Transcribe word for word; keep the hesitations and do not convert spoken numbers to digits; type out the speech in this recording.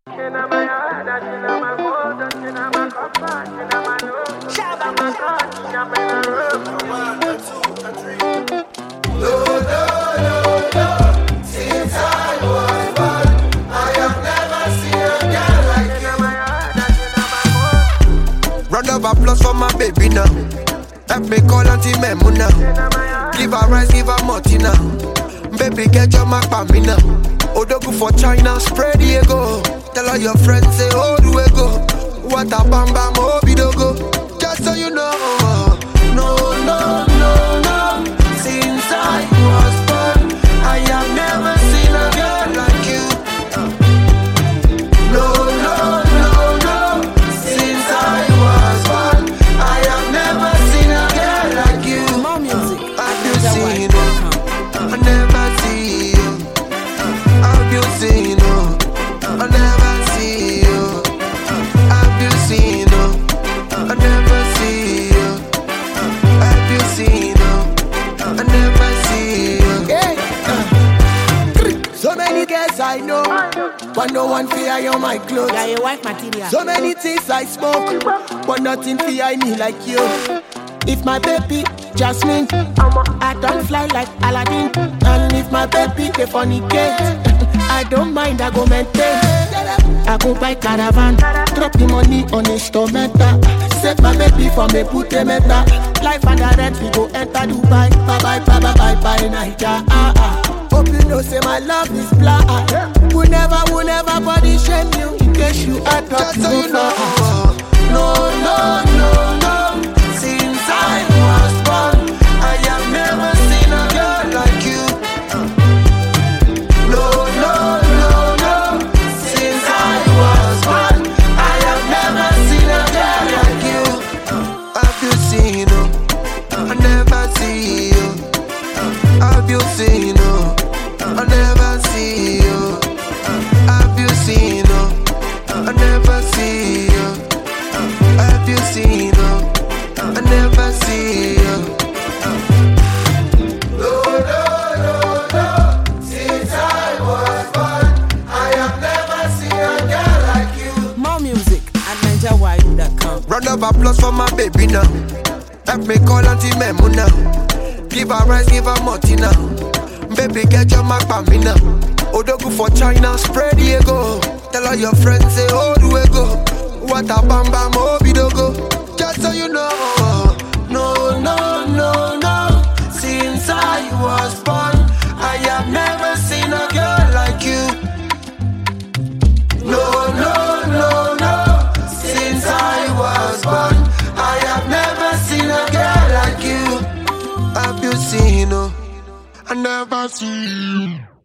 Round of applause for my baby now. Help me call Auntie Memuna. Give her rice, give her Martina. Baby, get your mark for me now. Odogu for China, spread the ego. Tell all your friends, say, oh, do we go? What a bam bam, oh, bidogo. Just so you know. No, no, no, no. Since I was born, I have never seen a girl like you. No, no, no, no. Since I was born, I have never seen a girl like you. More music. Have you seen her? I never see you. Have you seen her? I never see you. Have you seen her? I never see you. Have you seen her? I never see you. Hey, uh. So many girls I know, but no one fear you my clothes. Yeah, your wife material. So many things I smoke, but nothing fear me like you. If my baby Jasmine, I don't fly like Aladdin. And if my baby the funny gate, I don't mind, I go maintain. I go buy caravan, drop the money on instrumental. Save my baby from a pute meta. Life and the rent, we go enter Dubai. Bye bye, bye bye, bye bye, Niger. Ah ah. Hope you know, say my love is blind. We never, we never body shame you. In case you are talk Just so you know. No, no, no, no. Since I was born, I have never seen a girl like you. No, no, no, no. Since I was born, I have never seen a girl like you. Have you seen her? I never see you. Have you seen her? I never see you. Have you seen her? I never see you. Have you seen her? I never see you. No, no, no, no. Since I was born, I have never seen a girl like you. More music at niger wide dot com. Round of applause for my baby now. Help me call Auntie Memuna. Give her rice, give her Martina. Baby, get your mark for me now. Odogu for China, spread the ego. Tell all your friends, say, oh, do we go? What a bam bam, oh, bidogo. Just so you know. No, no, no, no. Since I was born, I have never seen a girl like you. No, no, no, no. Since I was born, I have never seen a girl like you. Have you seen her? I never see you.